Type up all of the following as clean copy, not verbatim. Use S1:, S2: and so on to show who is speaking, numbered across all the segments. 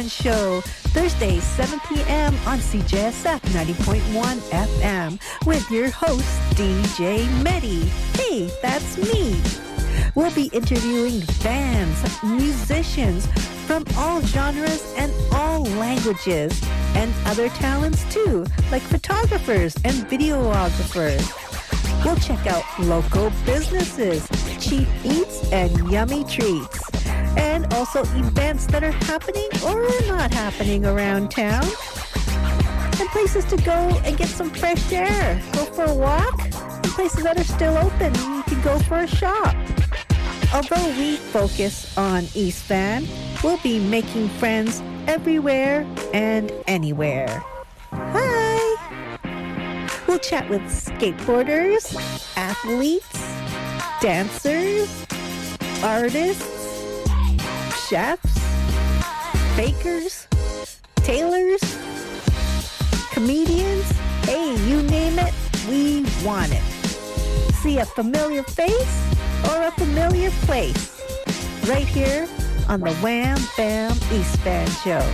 S1: Show, Thursdays, 7 p.m. on CJSF 90.1 FM with your host, DJ Medi. Hey, that's me. We'll be interviewing bands, musicians from all genres and all languages, and other talents too, like photographers and videographers. We'll check out local businesses, cheap eats, and yummy treats. And also events that are happening or not happening around town. And places to go and get some fresh air. Go for a walk. And places that are still open. You can go for a shop. Although we focus on East Van, we'll be making friends everywhere and anywhere. Hi! We'll chat with skateboarders, athletes, dancers, artists, chefs, bakers, tailors, comedians. Hey, you name it, we want it. See a familiar face or a familiar place right here on the Wham Bam East Van Show.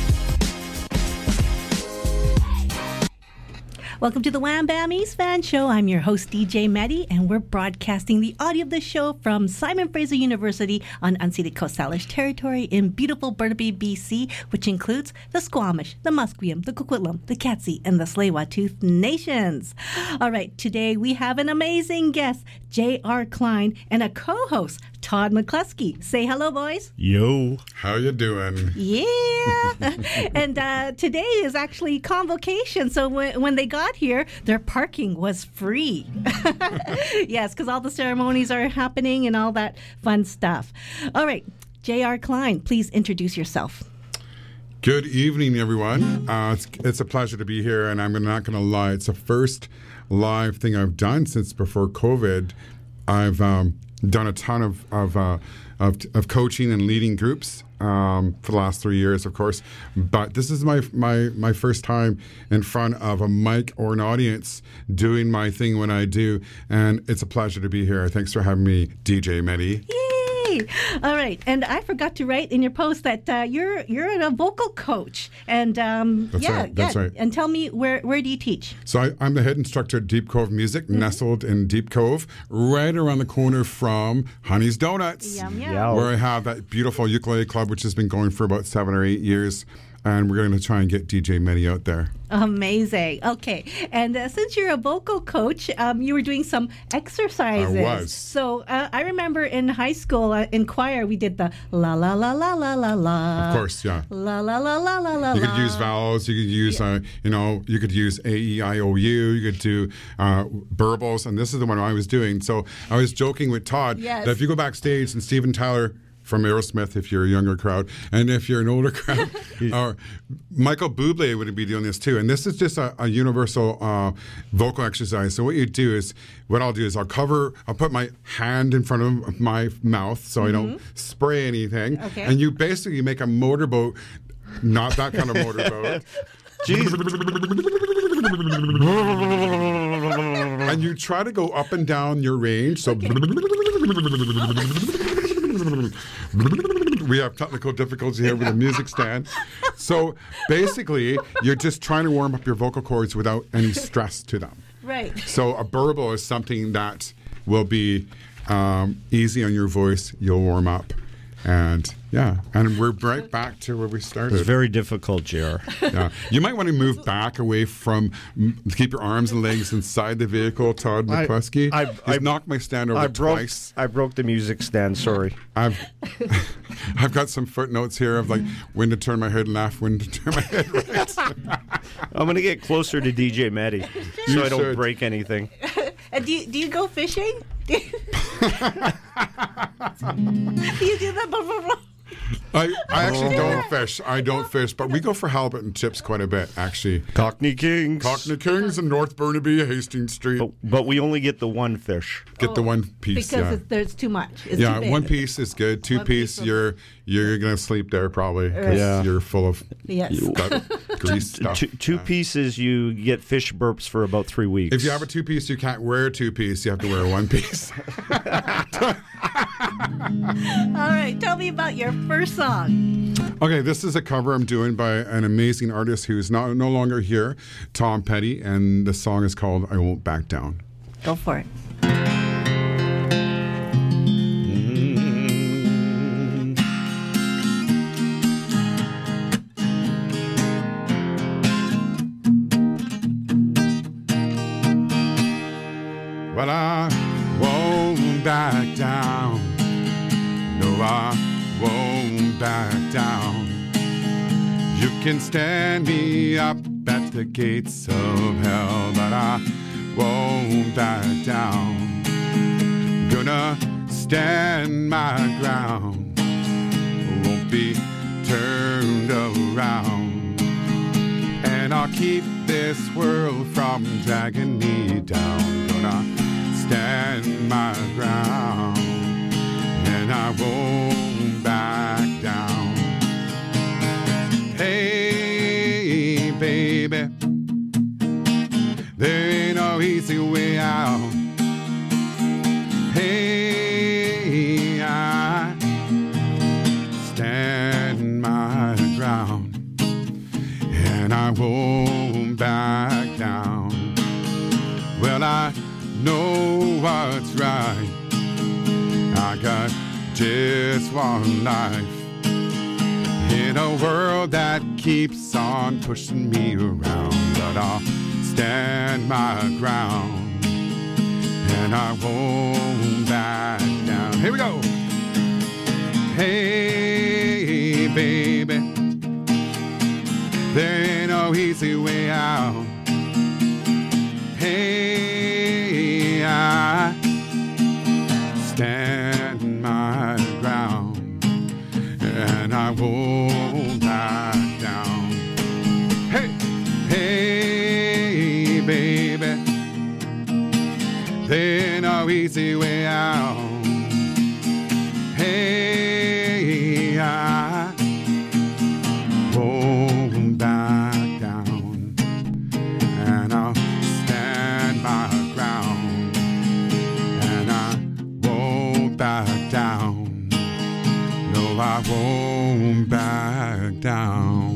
S1: Welcome to the Wham Bam East Van Show. I'm your host, DJ Medi, and we're broadcasting the audio of the show from Simon Fraser University on unceded Coast Salish territory in beautiful Burnaby, BC, which includes the Squamish, the Musqueam, the Coquitlam, the Katzie, and the Tsleil-Waututh nations. All right, today we have an amazing guest, J.R. Klein, and a co-host, Todd McCluskey. Say hello, boys.
S2: Yo. How you doing?
S1: Yeah. And today is actually convocation. So when they got here, their parking was free. Yes, because all the ceremonies are happening and all that fun stuff. All right. J.R. Klein, please introduce yourself.
S2: Good evening, everyone. It's a pleasure to be here, and I'm not going to lie. It's the first live thing I've done since before COVID. I've done a ton of coaching and leading groups for the last 3 years, of course. But this is my first time in front of a mic or an audience doing my thing when I do, and it's a pleasure to be here. Thanks for having me, DJ Medi.
S1: Yay! All right, and I forgot to write in your post that you're a vocal coach, and
S2: That's right.
S1: And tell me where do you teach?
S2: So I'm the head instructor at Deep Cove Music, nestled in Deep Cove, right around the corner from Honey's Donuts,
S1: Yum, yum.
S2: where I have that beautiful ukulele club, which has been going for about 7 or 8 years. And we're going to try and get DJ Medi out there.
S1: Amazing. Okay. And since you're a vocal coach, you were doing some exercises.
S2: I was.
S1: So I remember in high school, in choir, we did the la la la la la la la.
S2: Of course, yeah.
S1: La la la la la la.
S2: You could use vowels. You could use, you could use A, E, I, O, U. You could do burbles. And this is the one I was doing. So I was joking with Todd that if you go backstage and Steven Tyler from Aerosmith, if you're a younger crowd, and if you're an older crowd, or Michael Bublé would be doing this too. And this is just a universal vocal exercise. So what I'll do is I'll put my hand in front of my mouth so I don't spray anything. Okay. And you basically make a motorboat, not that kind of motorboat. And you try to go up and down your range. So. Okay. We have technical difficulties here with the music stand. So basically, you're just trying to warm up your vocal cords without any stress to them.
S1: Right.
S2: So a burble is something that will be easy on your voice. You'll warm up. And we're right back to where we started.
S3: It's very difficult, JR.
S2: Yeah, you might want to move back away from, keep your arms and legs inside the vehicle, Todd McCluskey. I knocked my stand over twice.
S3: I broke the music stand, sorry.
S2: I've got some footnotes here of like when to turn my head left, when to turn my head right.
S3: I'm going to get closer to DJ Medi so I don't break anything.
S1: Do you go fishing? Do you do that?
S2: I actually don't fish. I don't fish, but we go for halibut and chips quite a bit, actually.
S3: Cockney Kings
S2: in North Burnaby, Hastings Street.
S3: But we only get the one fish.
S2: Get the one piece,
S1: because there's too much. It's too big.
S2: One piece is good. Two piece, you're gonna sleep there probably because you're full of grease stuff.
S3: Two pieces, you get fish burps for about 3 weeks.
S2: If you have a 2-piece, you can't wear a 2-piece. You have to wear a 1-piece.
S1: All right, tell me about your first song.
S2: Okay, this is a cover I'm doing by an amazing artist who's no longer here, Tom Petty, and the song is called I Won't Back Down.
S1: Go for it.
S2: Well, I won't back down. No, I won't back down. You can stand me up at the gates of hell, but I won't back down. Gonna stand my ground. Won't be turned around. And I'll keep this world from dragging me down. Gonna stand my ground, and I won't back down. Hey, baby, there ain't no easy way out. Hey, I stand my ground, and I won't back down. Well, I know what's right. I got just one life in a world that keeps on pushing me around, but I'll stand my ground, and I won't back down. Here we go. Hey, baby, there ain't no easy way out. Hey, I stand my ground, and I won't back down. Hey, hey, baby, there ain't no easy way out. Hey, I won't back down, and I'll stand my ground, and I won't back down. No, I won't back down.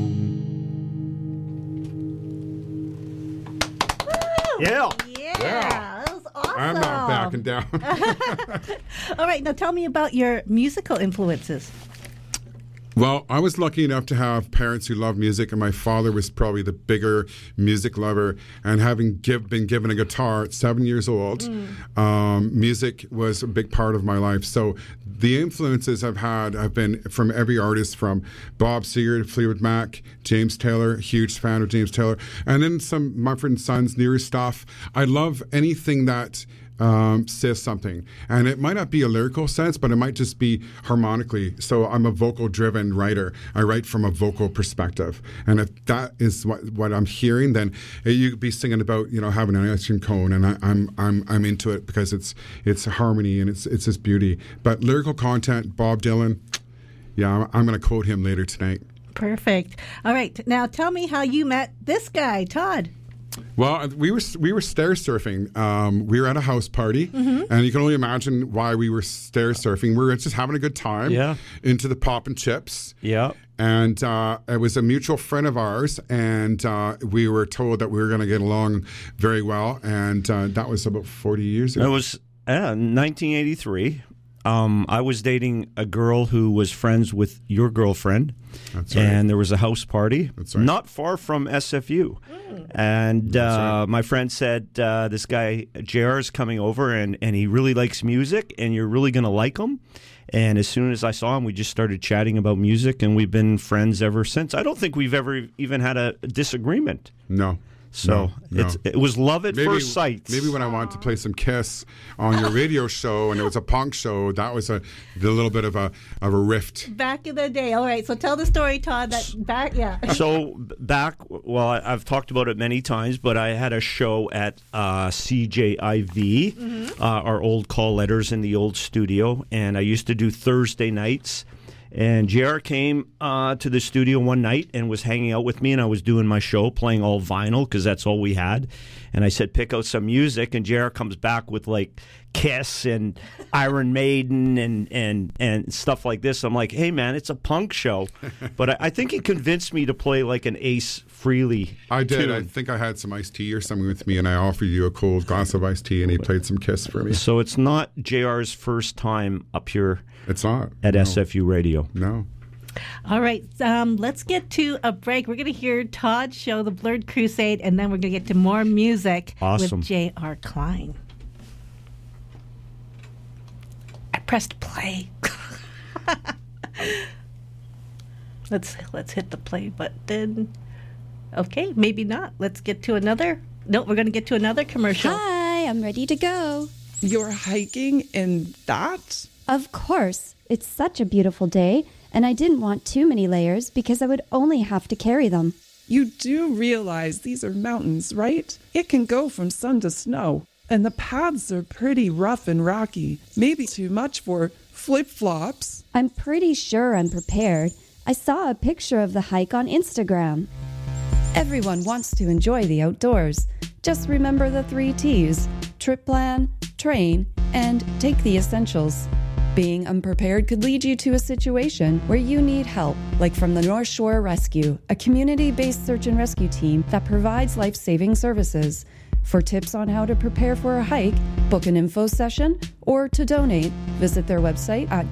S3: Yeah.
S1: Yeah. That was awesome.
S2: I'm not backing down.
S1: All right, now tell me about your musical influences.
S2: Well, I was lucky enough to have parents who loved music, and my father was probably the bigger music lover. And having been given a guitar at 7 years old, music was a big part of my life. So the influences I've had have been from every artist, from Bob Seger, Fleetwood Mac, James Taylor, huge fan of James Taylor, and then some Mumford & Sons, newer stuff. I love anything that says something, and it might not be a lyrical sense, but it might just be harmonically. So I'm a vocal-driven writer. I write from a vocal perspective, and if that is what I'm hearing, then you could be singing about having an ice cream cone, and I'm into it because it's harmony and it's just beauty. But lyrical content, Bob Dylan, yeah, I'm going to quote him later tonight.
S1: Perfect. All right, now tell me how you met this guy, Todd.
S2: Well, we were stair surfing. We were at a house party, and you can only imagine why we were stair surfing. We were just having a good time.
S3: Yeah.
S2: Into the Pop and Chips.
S3: Yeah.
S2: And it was a mutual friend of ours, and we were told that we were going to get along very well. And that was about 40 years ago.
S3: It was 1983. I was dating a girl who was friends with your girlfriend.
S2: That's right.
S3: And there was a house party
S2: That's right.
S3: not far from SFU. And
S2: right.
S3: my friend said, this guy, JR, is coming over, and he really likes music, and you're really going to like him. And as soon as I saw him, we just started chatting about music, and we've been friends ever since. I don't think we've ever even had a disagreement.
S2: No.
S3: So
S2: No.
S3: it was love at first sight.
S2: Maybe when I wanted to play some Kiss on your radio show, and it was a punk show, that was a little bit of a rift.
S1: Back in the day. All right, so tell the story, Todd.
S3: Well, I've talked about it many times, but I had a show at CJIV, our old call letters in the old studio, and I used to do Thursday nights. And JR came to the studio one night and was hanging out with me, and I was doing my show, playing all vinyl, because that's all we had. And I said, pick out some music, and JR comes back with, like, Kiss and Iron Maiden and stuff like this. I'm like, hey, man, it's a punk show. But I think he convinced me to play, like, an Ace Frehley
S2: I did.
S3: tune.
S2: I think I had some iced tea or something with me, and I offered you a cold glass of iced tea, and he played some Kiss for me.
S3: So it's not JR's first time up here
S2: It's not.
S3: at SFU Radio.
S2: No.
S1: All right, let's get to a break. We're going to hear Todd's show, The Blurred Crusade, and then we're going to get to more music
S3: Awesome.
S1: with J.R. Klein. I pressed play. Let's hit the play button. Okay, maybe not. Let's get to another. No, we're going to get to another commercial.
S4: Hi, I'm ready to go.
S5: You're hiking in that?
S4: Of course. It's such a beautiful day, and I didn't want too many layers because I would only have to carry them.
S5: You do realize these are mountains, right? It can go from sun to snow, and the paths are pretty rough and rocky. Maybe too much for flip-flops.
S4: I'm pretty sure I'm prepared. I saw a picture of the hike on Instagram. Everyone wants to enjoy the outdoors. Just remember the 3 T's: trip plan, train, and take the essentials. Being unprepared could lead you to a situation where you need help, like from the North Shore Rescue, a community-based search and rescue team that provides life-saving services. For tips on how to prepare for a hike, book an info session, or to donate, visit their website at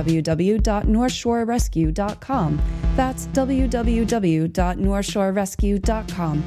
S4: www.northshorerescue.com. That's www.northshorerescue.com.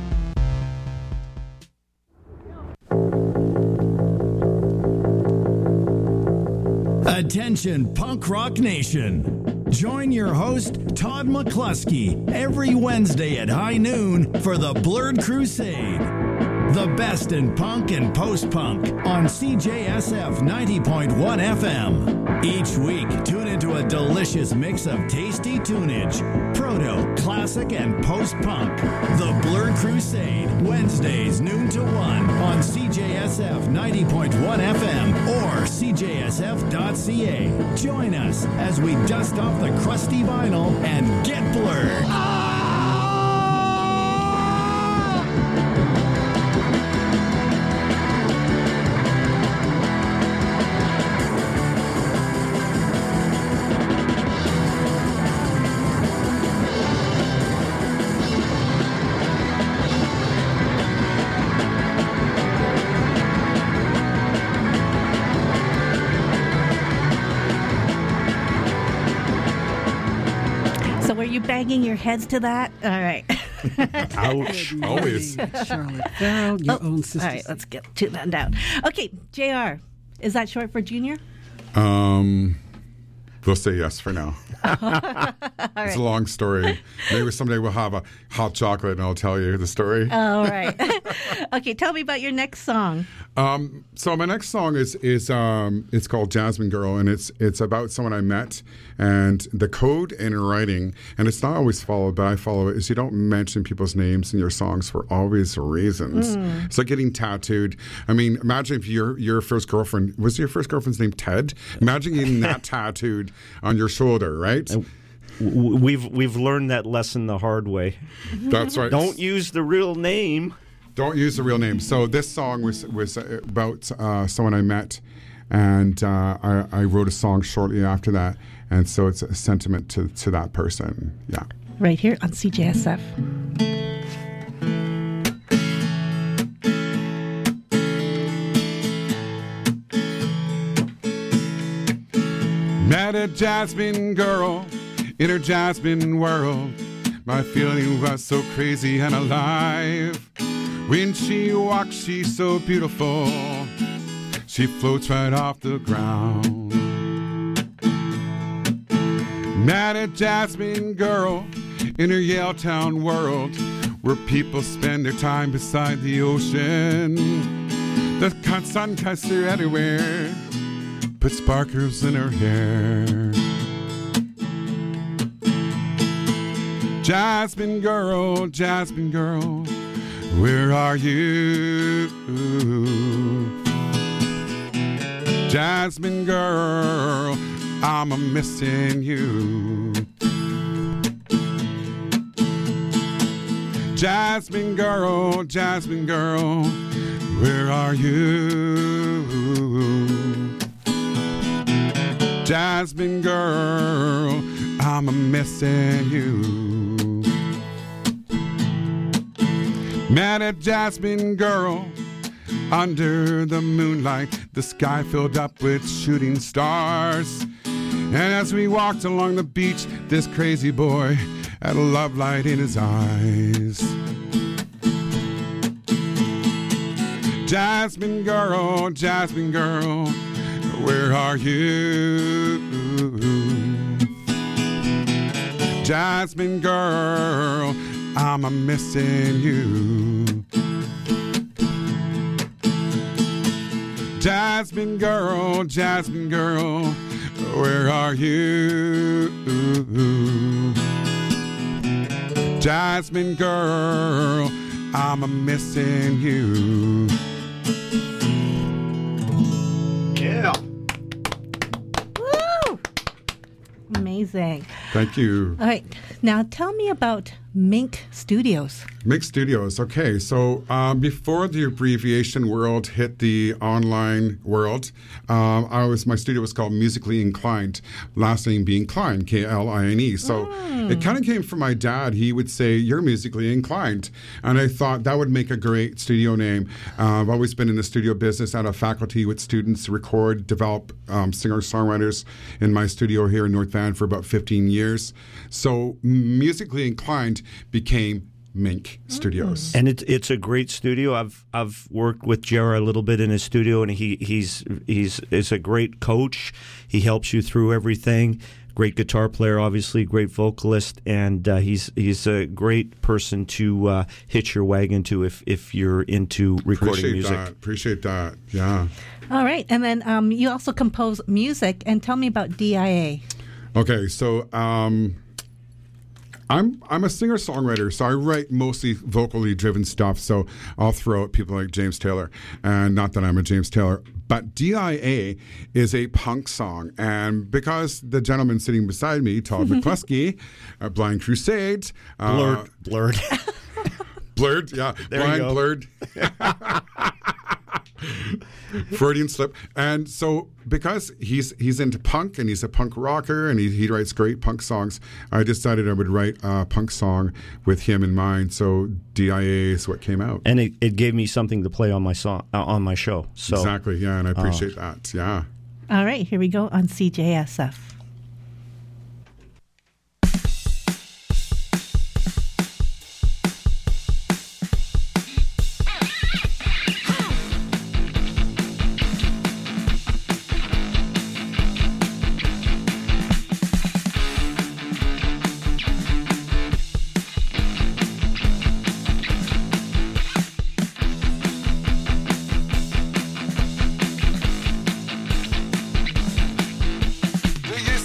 S6: Attention, Punk Rock Nation. Join your host, Todd McCluskey, every Wednesday at high noon for the Blurred Crusade. The best in punk and post-punk on CJSF 90.1 FM. Each week, tune into a delicious mix of tasty tunage, proto, classic, and post-punk. The Blurred Crusade, Wednesdays noon to 1 on CJSF 90.1 FM or CJSF.ca. Join us as we dust off the crusty vinyl and get blurred.
S1: Banging your heads to that? All right.
S3: Ouch.
S2: Always.
S7: Charlotte Farrell, your own sister.
S1: All right, let's get to that down. Okay, JR, is that short for Junior?
S2: We'll say yes for now. It's a long story. Maybe someday we'll have a hot chocolate and I'll tell you the story.
S1: All right. Okay, tell me about your next song.
S2: So my next song is it's called Jasmine Girl, and it's about someone I met, and the code in writing, and it's not always followed, but I follow it, is you don't mention people's names in your songs for obvious reasons. It's like getting tattooed. I mean, imagine if your first girlfriend, was your first girlfriend's name Ted? Imagine getting that tattooed on your shoulder, right?
S3: We've learned that lesson the hard way.
S2: That's right.
S3: Don't use the real name.
S2: Don't use the real name. So this song was about someone I met, and I wrote a song shortly after that, and so it's a sentiment to that person. Yeah.
S1: Right here on CJSF.
S2: Met a Jasmine girl in her Jasmine world. My feeling was so crazy and alive. When she walks, she's so beautiful. She floats right off the ground. Met a Jasmine girl in her Yaletown world, where people spend their time beside the ocean. The sun cuts her everywhere, put sparkles in her hair. Jasmine girl, where are you? Jasmine girl, I'm a missing you. Jasmine girl, where are you? Jasmine girl, I'm a missing you. Met a Jasmine girl under the moonlight, the sky filled up with shooting stars. And as we walked along the beach, this crazy boy had a love light in his eyes. Jasmine girl, where are you? Jasmine girl, I'm a missing you. Jasmine girl, where are you? Jasmine girl, I'm a missing you.
S3: Yeah.
S1: Woo! Amazing.
S2: Thank you.
S1: All right. Now tell me about Mink Studios.
S2: Mink Studios. Okay, so before the abbreviation world hit the online world, my studio was called Musically Inclined, last name being Klein, K-L-I-N-E. So it kind of came from my dad. He would say, "You're musically inclined," and I thought that would make a great studio name. I've always been in the studio business, out of faculty with students, record, develop singer-songwriters in my studio here in North Van for about 15 years. So Musically Inclined became Mink Studios,
S3: and it's a great studio. I've worked with Jared a little bit in his studio, and he's a great coach. He helps you through everything. Great guitar player, obviously, great vocalist, and he's a great person to hitch your wagon to if you're into recording music.
S2: Appreciate that. Yeah.
S1: All right, and then you also compose music. And tell me about DIA.
S2: Okay, so I'm a singer-songwriter, so I write mostly vocally driven stuff. So I'll throw out people like James Taylor, and not that I'm a James Taylor, but DIA is a punk song. And because the gentleman sitting beside me, Todd McCluskey, Blind Crusade,
S3: Blurred,
S2: Blurred, yeah,
S3: there
S2: Blind, Blurred. Freudian slip. And so because he's into punk and he's a punk rocker and he writes great punk songs, I decided I would write a punk song with him in mind. So DIA is what came out.
S3: And it gave me something to play on my song on my show. So
S2: exactly, yeah, and I appreciate that. Yeah.
S1: All right, here we go on CJSF.
S8: Do you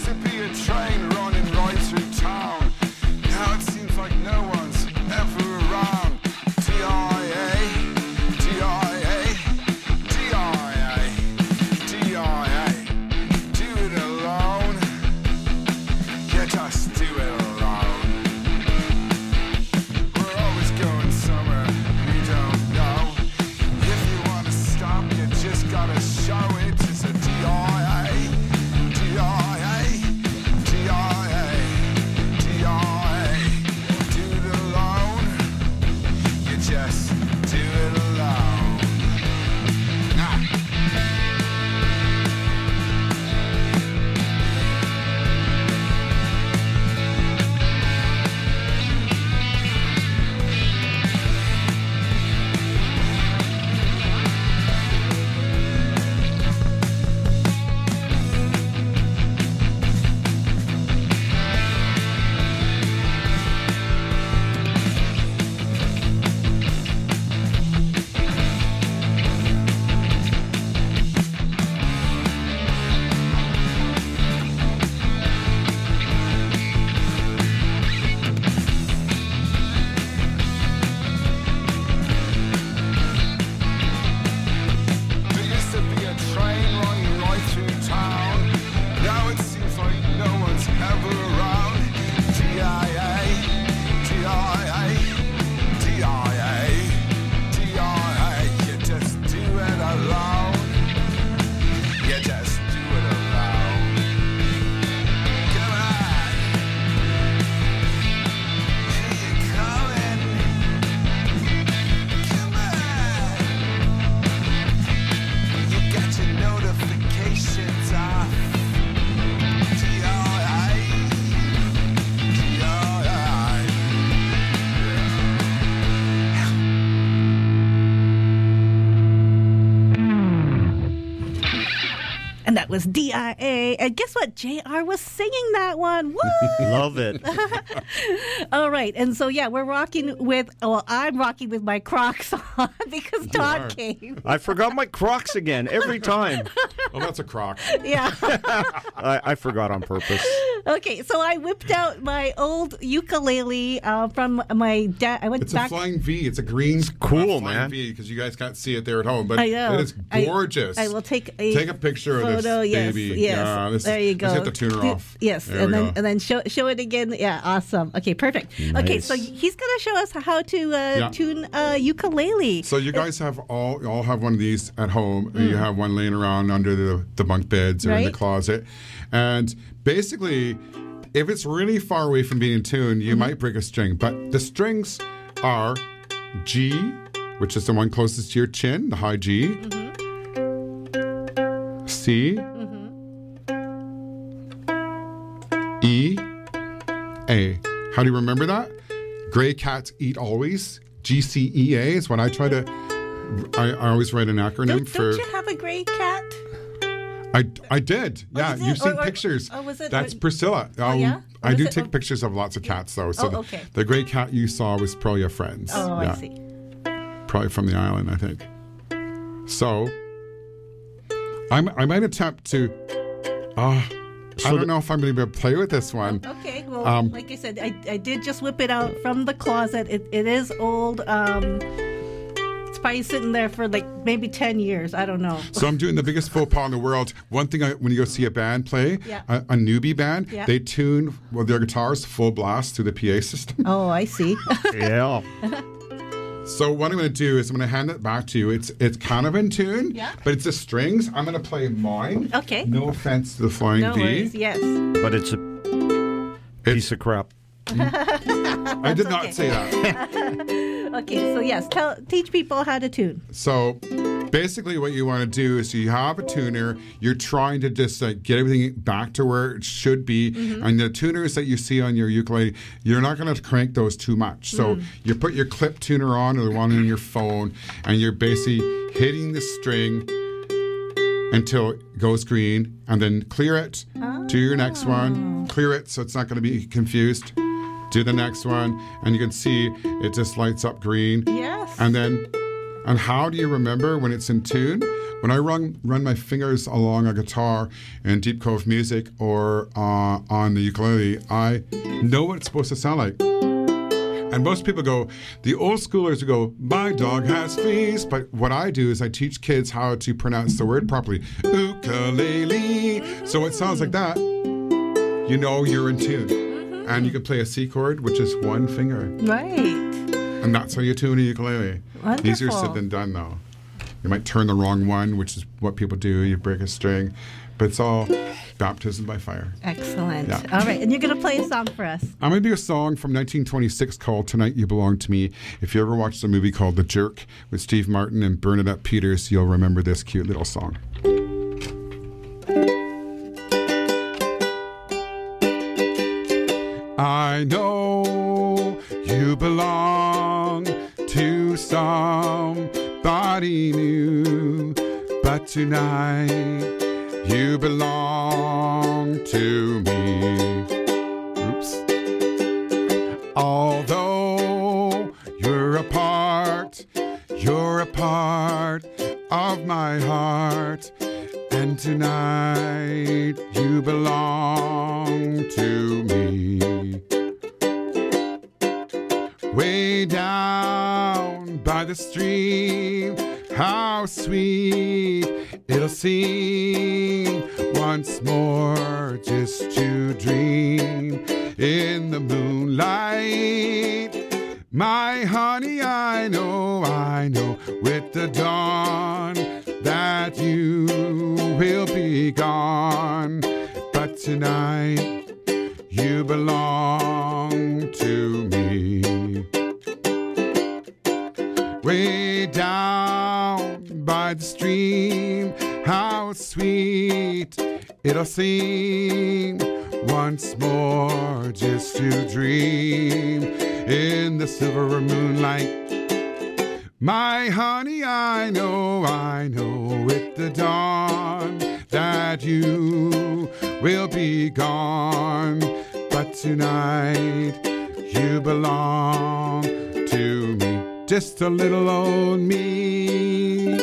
S1: was DIA. And guess what? JR was singing that one. Woo!
S3: Love it.
S1: All right. And so, yeah, we're rocking with, well, I'm rocking with my Crocs on because Todd came.
S3: I forgot my Crocs again every time.
S2: Oh, that's a Croc.
S1: Yeah.
S3: I forgot on purpose.
S1: Okay, so I whipped out my old ukulele from my dad. I went
S2: It's
S1: back.
S2: a flying V. It's a green,
S3: cool,
S2: flying
S3: man.
S2: V, because you guys can't see it there at home, but
S1: I know.
S2: it is gorgeous.
S1: I will take a
S2: picture
S1: photo,
S2: of this
S1: yes,
S2: baby.
S1: Yes,
S2: Yeah,
S1: there you go.
S2: Let's get the tuner off.
S1: Yes,
S2: There
S1: and
S2: we
S1: then
S2: go.
S1: and then show it again. Yeah, awesome. Okay, perfect. Okay, so he's going to show us how to tune ukulele.
S2: So you guys have all have one of these at home. You have one laying around under the bunk beds or in the
S1: Right.
S2: closet, and basically, if it's really far away from being in tune, you might break a string. But the strings are G, which is the one closest to your chin, the high G. C. E. A. How do you remember that? Gray cats eat always. GCEA is what I try to. I always write an acronym
S1: Don't you have a gray cat?
S2: I did. Yeah,
S1: is it?
S2: you've seen
S1: Or-
S2: pictures.
S1: was it-
S2: That's Priscilla.
S1: yeah?
S2: I
S1: Or
S2: do
S1: is it-
S2: take pictures of lots of cats, though. So
S1: okay.
S2: the gray cat you saw was probably a friend's.
S1: Oh,
S2: Yeah.
S1: I see.
S2: Probably from the island, I think. So I might attempt to. I don't know if I'm going to be able to play with this one.
S1: Okay, well, like I said, I did just whip it out from the closet. It is old. It's probably sitting there for like maybe 10 years. I don't know.
S2: So I'm doing the biggest faux pas in the world. One thing, when you go see a band play,
S1: Yeah.
S2: a newbie band,
S1: Yeah.
S2: they tune their guitars full blast through the PA system.
S1: Oh, I see.
S3: Yeah.
S2: So what I'm going to do is I'm going to hand it back to you. It's kind of in tune,
S1: Yeah.
S2: but it's the strings. I'm going to play mine.
S1: Okay.
S2: No offense to the flying
S1: No
S2: V.
S1: worries. Yes.
S3: But it's a piece of crap.
S2: I did not say that.
S1: Okay, so yes, teach people how to tune.
S2: So basically what you want to do is you have a tuner, you're trying to just get everything back to where it should be, and the tuners that you see on your ukulele, you're not going to crank those too much. So you put your clip tuner on or the one on your phone, and you're basically hitting the string until it goes green, and then clear it, do your next one, clear it so it's not going to be confused. Do the next one, and you can see it just lights up green.
S1: Yes.
S2: And how do you remember when it's in tune? When I run my fingers along a guitar in Deep Cove Music or on the ukulele, I know what it's supposed to sound like. And most people go, the old schoolers go, my dog has fleas. But what I do is I teach kids how to pronounce the word properly. Ukulele. So it sounds like that. You know you're in tune. And you can play a C chord, which is one finger.
S1: Right.
S2: And that's how you tune a ukulele.
S1: Wonderful.
S2: Easier said than done, though. You might turn the wrong one, which is what people do. You break a string. But it's all baptism by fire.
S1: Excellent.
S2: Yeah.
S1: All right, and you're going to play a song for us.
S2: I'm going to do a song from 1926 called Tonight You Belong to Me. If you ever watched the movie called The Jerk with Steve Martin and Bernadette Peters, you'll remember this cute little song. I know you belong to somebody new, but tonight you belong to me. Oops. Although you're a part of my heart, and tonight you belong to me. Way down by the stream, how sweet it'll seem once more just to dream in the moonlight. My honey, I know, with the dawn that you will be gone. But tonight you belong to me. Way down by the stream, how sweet it'll seem once more just to dream in the silver moonlight. My honey, I know, with the dawn that you will be gone. But tonight you belong to me, just a little old me.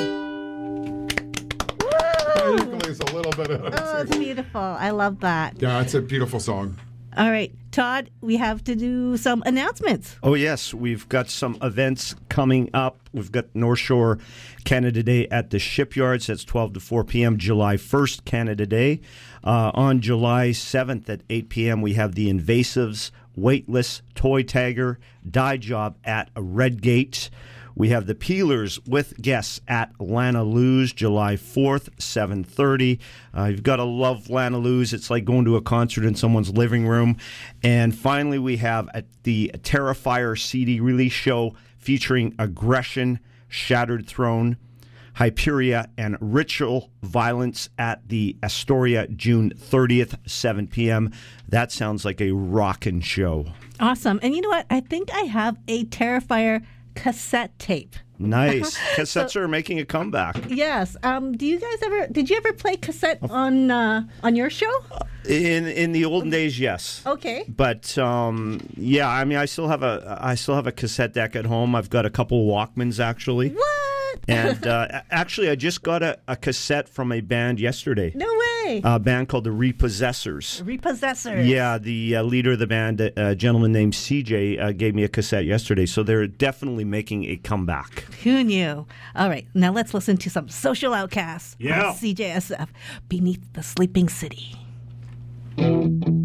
S2: There's a little bit of it.
S1: Oh, it's beautiful. I love that.
S2: Yeah, it's a beautiful song.
S1: All right, Todd, we have to do some announcements.
S3: Oh, yes. We've got some events coming up. We've got North Shore Canada Day at the Shipyards. That's 12 to 4 p.m. July 1st, Canada Day. On July 7th at 8 p.m., we have the Invasives Weightless Toy Tagger Dye Job at Redgate. We have the Peelers with guests at Lana Lou's July 4th, 7:30. You've got to love Lana Lou's. It's like going to a concert in someone's living room. And finally, we have at the Terrifier CD release show featuring Aggression, Shattered Throne, Hyperia, and Ritual Violence at the Astoria June 30th, 7 p.m. That sounds like a rockin' show.
S1: Awesome. And you know what? I think I have a Terrifier cassette tape.
S3: Nice. Cassettes are making a comeback.
S1: Yes. Did you ever play cassette on your show?
S3: In the olden days, yes.
S1: Okay.
S3: But yeah, I mean, I still have a cassette deck at home. I've got a couple Walkmans actually.
S1: What?
S3: And actually, I just got a cassette from a band yesterday.
S1: No way.
S3: A band called the Repossessors.
S1: Repossessors.
S3: Yeah, the leader of the band, a gentleman named CJ, gave me a cassette yesterday. So they're definitely making a comeback.
S1: Who knew? All right, now let's listen to some Social Outcasts.
S3: Yeah.
S1: On CJSF, Beneath the Sleeping City.